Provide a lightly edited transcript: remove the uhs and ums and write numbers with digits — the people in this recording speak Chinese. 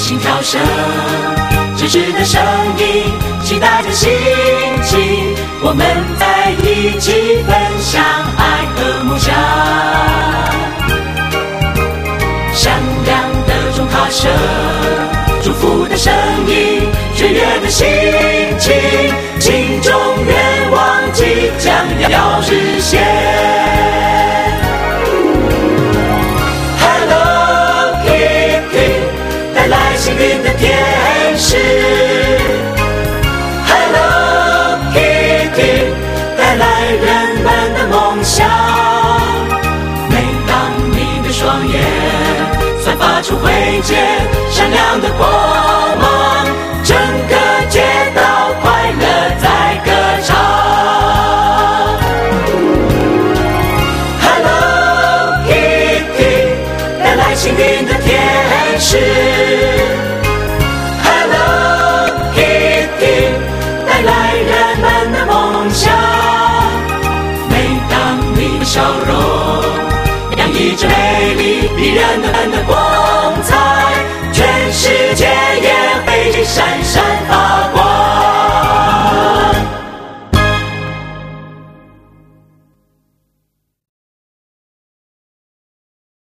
心跳声，真实的声音，期待着心情，我们在一起分享爱和梦想。响亮的钟塔声，祝福的声音，雀跃的心情，心中愿望即将要实现。Hello Kitty， 带来幸运的天使。Hello Kitty， 带来人们的梦想。每当你的双眼散发出慧见闪亮的光芒，整个街道快乐在歌唱。Hello Kitty， 带来幸运的天使。Hello Kitty， 带来人们的梦想。每当你的笑容洋溢着美丽迷人的光彩，全世界也会闪闪发